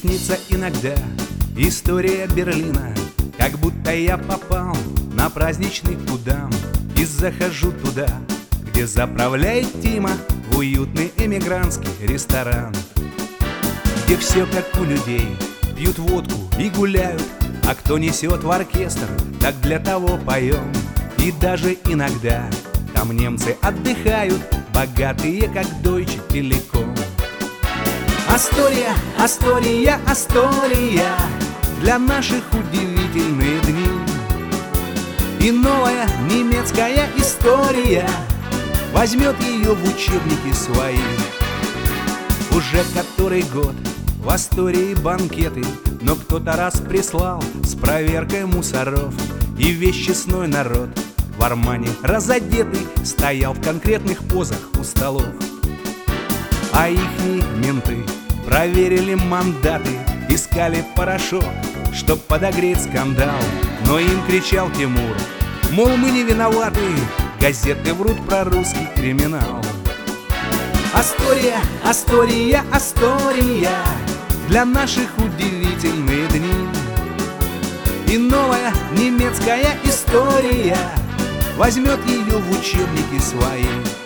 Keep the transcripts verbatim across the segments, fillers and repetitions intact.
снится иногда история Берлина, как будто я попал на праздничный кудам и захожу туда, где заправляет Тима, в уютный эмигрантский ресторан, где все как у людей, пьют водку и гуляют, а кто несет в оркестр, так для того поем. И даже иногда там немцы отдыхают, богатые, как Deutsche Telekom. Астория, Астория, Астория, для наших удивительные дни. И новая немецкая история возьмет ее в учебники свои. Уже который год в Астории банкеты, но кто-то раз прислал с проверкой мусоров, и весь честной народ в Армане разодетый стоял в конкретных позах у столов. А ихние менты проверили мандаты, искали порошок, чтоб подогреть скандал. Но им кричал Тимур, мол, мы не виноваты, газеты врут про русский криминал. Астория, Астория, Астория, для наших удивительные дни. И новая немецкая история возьмет ее в учебники свои.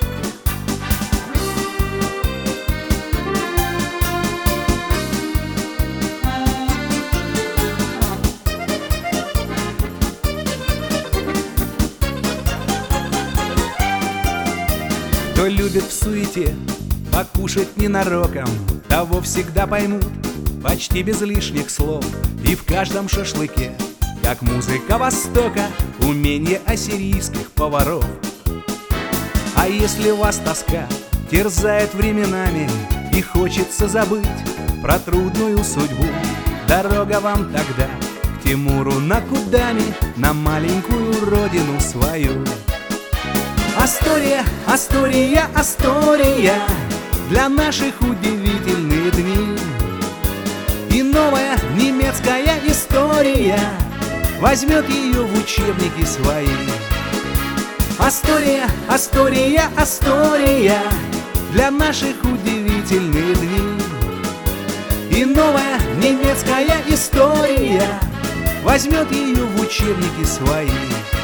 Кто любит в суете покушать ненароком, того всегда поймут почти без лишних слов. И в каждом шашлыке, как музыка Востока, умение ассирийских поваров. А если вас тоска терзает временами и хочется забыть про трудную судьбу, дорога вам тогда к Тимуру на Кудами, на маленькую родину свою. Астория, Астория, Астория, для наших удивительные дни. И новая немецкая история возьмет ее в учебники свои. Астория, Астория, Астория, для наших удивительные дни. И новая немецкая история возьмет ее в учебники свои.